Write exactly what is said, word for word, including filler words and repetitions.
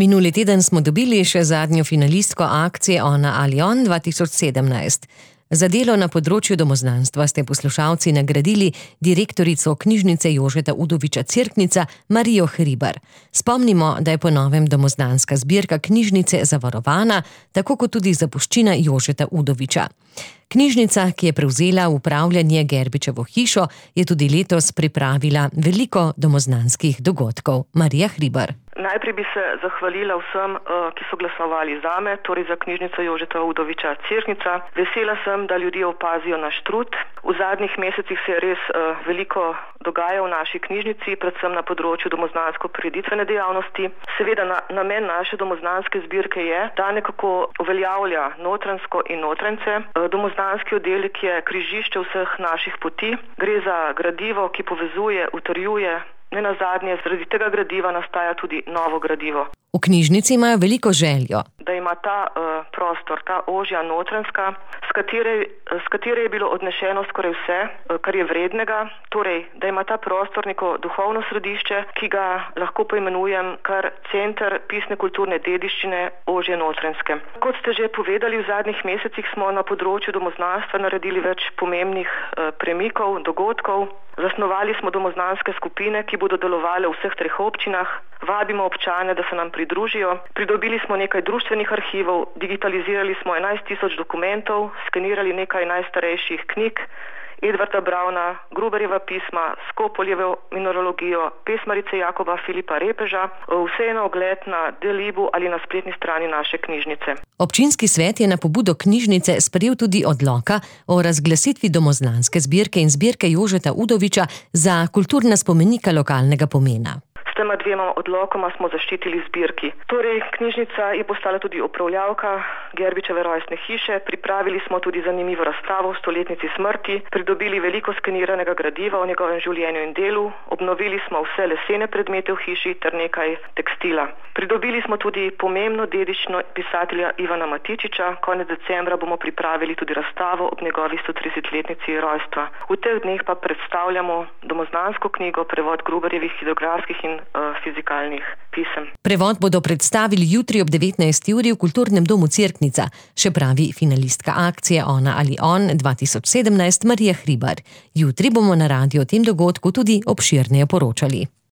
Minuli teden smo dobili še zadnjo finalistko akcije Ona ali on dva tisoč sedemnajst. Za delo na področju domoznanstva ste poslušalci nagradili direktorico knjižnice Jožeta Udoviča Cerknica Marijo Hribar. Spomnimo, da je po novem domoznanska zbirka knjižnice zavarovana, tako kot tudi zapuščina Jožeta Udoviča. Knjižnica, ki je prevzela upravljanje Gerbičevo hišo, je tudi letos pripravila veliko domoznanskih dogodkov. Marija Hribar. Najprej bi se zahvalila vsem, ki so glasovali zame, torej za knjižnico Jožeta Udoviča Cerknica. Vesela sem, da ljudje opazijo naš trud. V zadnjih mesecih se je res veliko dogaja v naši knjižnici, predvsem na področju domoznansko-prireditvene dejavnosti. Seveda na, namen naše domoznanske zbirke je, da nekako uveljavlja notranjsko in notrance. Domoznanski oddelek je križišče vseh naših poti. Gre za gradivo, ki povezuje, utrjuje. Nenazadnje, zaradi tega gradiva nastaja tudi novo gradivo. V knjižnici imajo veliko željo. Da ima ta uh, prostor, ta ožja notranjska, s katere, s katere je bilo odnešeno skoraj vse, uh, kar je vrednega, torej, da ima ta prostor neko duhovno središče, ki ga lahko poimenujem kar center pisne kulturne dediščine ožje notranjske. Kot ste že povedali, v zadnjih mesecih smo na področju domoznanstva naredili več pomembnih uh, premikov, dogodkov. Zasnovali smo domoznanske skupine, ki bodo delovale v vseh treh občinah. Vabimo občane, da se nam pridružijo. Pridobili smo nekaj društvenih arhivov, digitalizirali smo enajst tisoč dokumentov, skenirali nekaj najstarejših knjig, Edvarda Brauna, Gruberjeva pisma, Skopoljevo mineralogijo, pesmarice Jakoba Filipa Repeža, vse je na ogled na Delibu ali na spletni strani naše knjižnice. Občinski svet je na pobudo knjižnice sprejel tudi odloka o razglasitvi domoznanske zbirke in zbirke Jožeta Udoviča za kulturna spomenika lokalnega pomena. S tema dvema odlokoma smo zaščitili zbirki. Torej, knjižnica je postala tudi upravljavka Gerbičeve rojstne hiše, pripravili smo tudi zanimivo razstavo v stoletnici smrti, pridobili veliko skeniranega gradiva o njegovem življenju in delu, obnovili smo vse lesene predmete v hiši ter nekaj tekstila. Pridobili smo tudi pomembno dediščino pisatelja Ivana Matičiča, konec decembra bomo pripravili tudi razstavo ob njegovi stotridesetletnici rojstva. V teh dneh pa predstavljamo domoznansko knjigo, prevod Gruberjevih hidrografskih in fizikalnih pisem. Prevod bodo predstavili jutri ob devetnajsti uri v Kulturnem domu Cerknica, še pravi finalistka akcije Ona ali on dva tisoč sedemnajst Marija Hribar. Jutri bomo na radiu o tem dogodku tudi obširneje poročali.